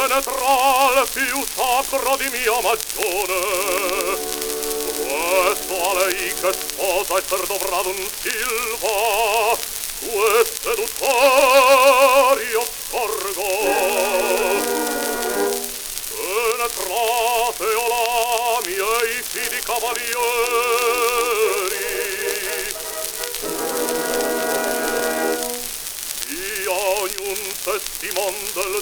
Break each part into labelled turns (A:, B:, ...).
A: penetra il più sacro di mia magione. Questo a lei che sposa esser dovrà d'un Silva, due seduttori io scorgo. Penetrate o la miei fidi cavalieri, sia ognun testimon del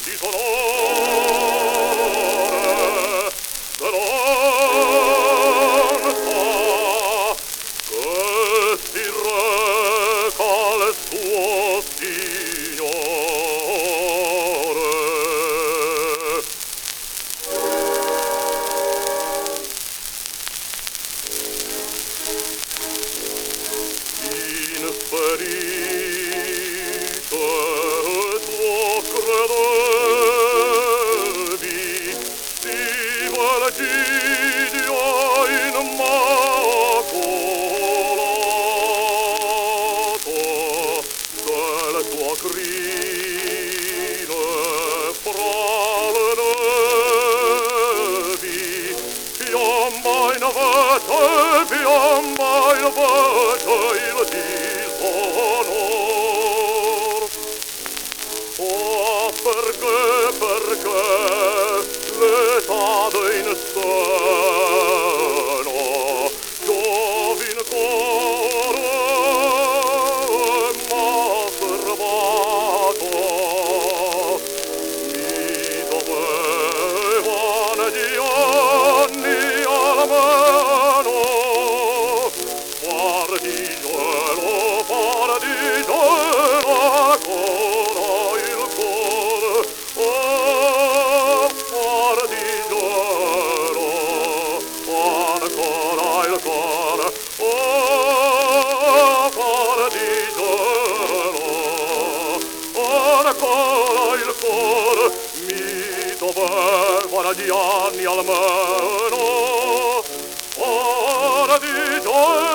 A: disonore, dell'onta che si reca al suo signore. Inferito tuo credevi, si Virgidio immacolato, del tuo crine fra le nevi, piomba in vece il disonor. Oh, perché l'età d'un seno, giovin core m'ha servato, mi dovevan di anni almeno far di gelo ancora il cuore, oh, far di gelo ancora il cuore, oh, far di gelo ancora il cuore, mi dovevano di anni almeno far di gelo.